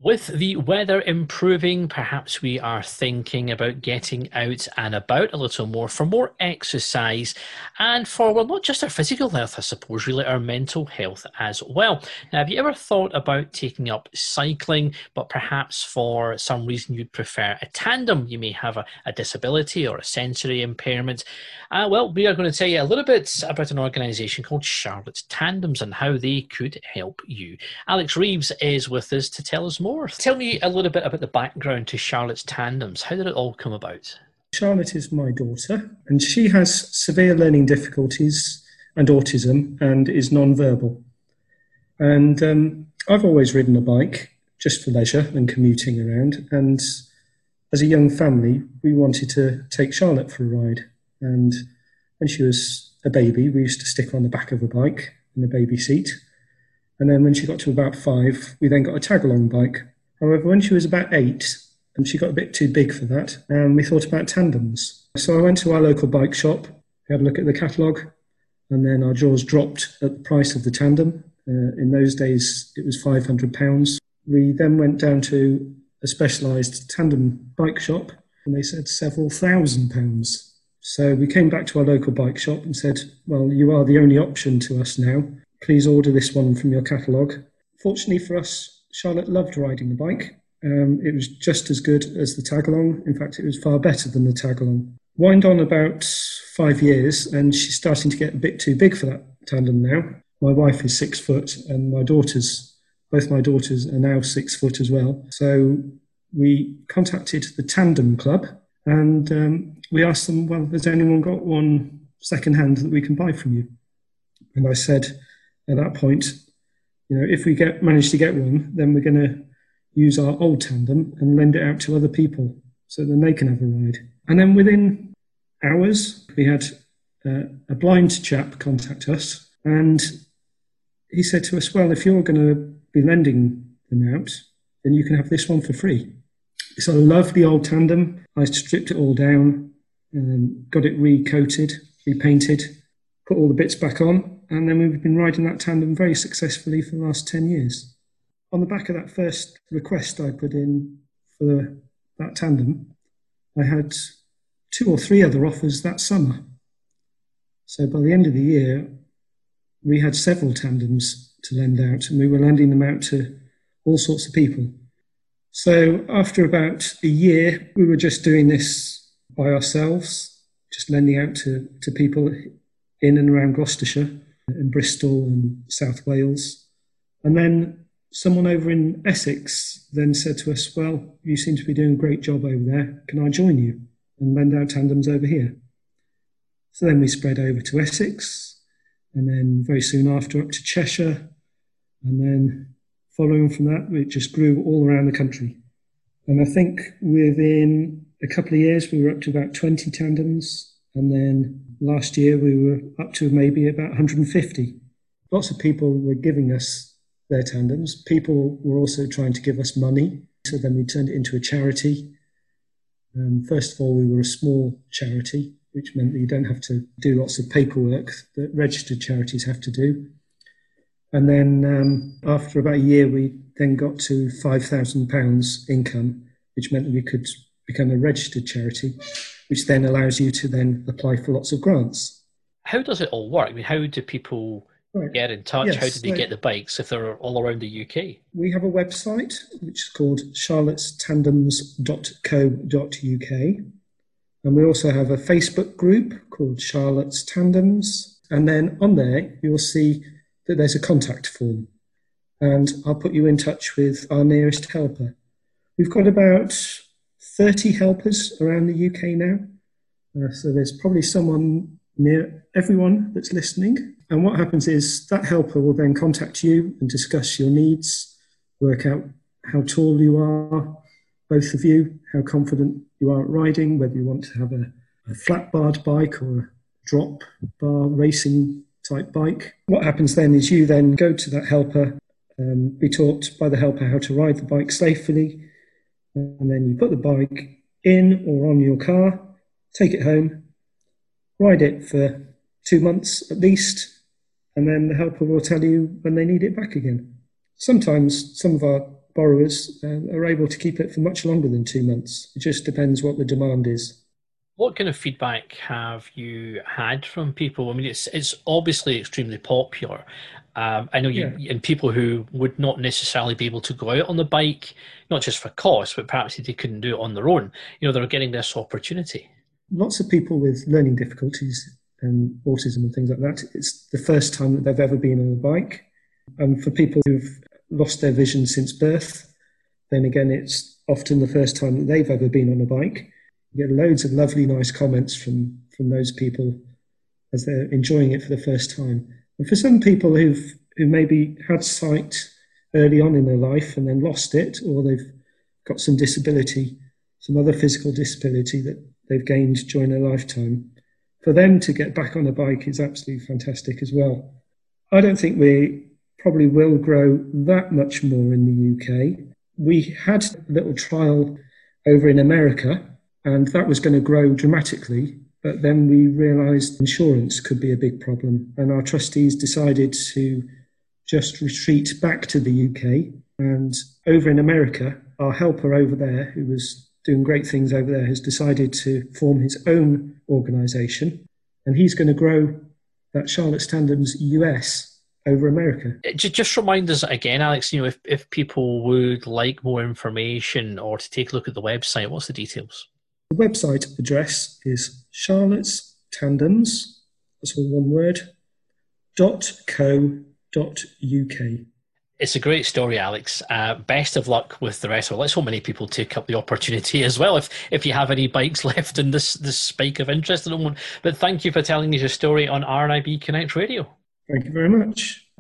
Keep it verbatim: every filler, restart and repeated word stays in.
With the weather improving, perhaps we are thinking about getting out and about a little more for more exercise and for, well, not just our physical health, I suppose, really our mental health as well. Now, have you ever thought about taking up cycling, but perhaps for some reason you'd prefer a tandem? You may have a, a disability or a sensory impairment. Uh, well, we are going to tell you a little bit about an organisation called Charlotte's Tandems and how they could help you. Alex Reeves is with us to tell us more. Tell me a little bit about the background to Charlotte's Tandems. How did it all come about? Charlotte is my daughter, and she has severe learning difficulties and autism and is non-verbal. And um, I've always ridden a bike just for leisure and commuting around. And as a young family, we wanted to take Charlotte for a ride. And when she was a baby, we used to stick her on the back of a bike in the baby seat. And then when she got to about five, we then got a tag-along bike. However, when she was about eight, and she got a bit too big for that, um, we thought about tandems. So I went to our local bike shop, had a look at the catalogue, and then our jaws dropped at the price of the tandem. Uh, in those days, it was five hundred pounds. We then went down to a specialised tandem bike shop, and they said several thousand pounds. So we came back to our local bike shop and said, well, you are the only option to us now. Please order this one from your catalogue. Fortunately for us, Charlotte loved riding the bike. Um, it was just as good as the tag-along. In fact, it was far better than the tag-along. Wind on about five years, and she's starting to get a bit too big for that tandem now. My wife is six foot, and my daughters, both my daughters are now six foot as well. So we contacted the Tandem Club, and um, we asked them, well, has anyone got one second-hand that we can buy from you? And I said, at that point, you know, if we get manage to get one, then we're going to use our old tandem and lend it out to other people so then they can have a ride. And then within hours, we had uh, a blind chap contact us, and he said to us, well, if you're going to be lending them out, then you can have this one for free. So I love the old tandem. I stripped it all down and got it recoated, repainted, put all the bits back on, and then we've been riding that tandem very successfully for the last ten years. On the back of that first request I put in for the, that tandem, I had two or three other offers that summer. So by the end of the year, we had several tandems to lend out, and we were lending them out to all sorts of people. So after about a year, we were just doing this by ourselves, just lending out to, to people in and around Gloucestershire, in Bristol and South Wales. And then someone over in Essex then said to us, well, you seem to be doing a great job over there. Can I join you and lend out tandems over here? So then we spread over to Essex, and then very soon after up to Cheshire. And then following from that, it just grew all around the country. And I think within a couple of years, we were up to about twenty tandems. And then last year we were up to maybe about one hundred fifty. Lots of people were giving us their tandems. People were also trying to give us money. So then we turned it into a charity. Um, first of all, we were a small charity, which meant that you don't have to do lots of paperwork that registered charities have to do. And then um, after about a year, we then got to five thousand pounds income, which meant that we could become a registered charity, which then allows you to then apply for lots of grants. How does it all work? I mean, how do people right. get in touch? Yes, how do they so get the bikes if they're all around the U K? We have a website, which is called charlottes tandems dot co dot U K. And we also have a Facebook group called Charlotte's Tandems. And then on there, you'll see that there's a contact form. And I'll put you in touch with our nearest helper. We've got about thirty helpers around the U K now. Uh, so there's probably someone near everyone that's listening. And what happens is that helper will then contact you and discuss your needs, work out how tall you are, both of you, how confident you are at riding, whether you want to have a, a flat-barred bike or a drop bar racing type bike. What happens then is you then go to that helper, um, be taught by the helper how to ride the bike safely, and then you put the bike in or on your car, take it home, ride it for two months at least, and then the helper will tell you when they need it back again. Sometimes some of our borrowers uh, are able to keep it for much longer than two months. It just depends what the demand is. What kind of feedback have you had from people? I mean, it's it's obviously extremely popular. Um, I know you, Yeah, and people who would not necessarily be able to go out on the bike, not just for cost, but perhaps if they couldn't do it on their own, you know, they're getting this opportunity. lots of people with learning difficulties and autism and things like that, it's the first time that they've ever been on a bike. And for people who've lost their vision since birth, then again, it's often the first time that they've ever been on a bike. You get loads of lovely, nice comments from, from those people as they're enjoying it for the first time. And for some people who've who maybe had sight early on in their life and then lost it, or they've got some disability, some other physical disability that they've gained during their lifetime, for them to get back on a bike is absolutely fantastic as well. I don't think we probably will grow that much more in the U K. We had a little trial over in America, and that was going to grow dramatically. But then we realised insurance could be a big problem, and our trustees decided to just retreat back to the U K. And over in America, our helper over there, who was doing great things over there, has decided to form his own organisation, and he's going to grow that Charlotte's Tandems U S over America. Just remind us again, Alex, you know, if, if people would like more information or to take a look at the website, what's the details? The website address is Charlotte's Tandems, that's all one word, dot co dot uk. It's a great story, Alex. Uh, best of luck with the rest of it. Let's hope many people take up the opportunity as well, if if you have any bikes left in this, this spike of interest at the moment. But thank you for telling us your story on R N I B Connect Radio. Thank you very much.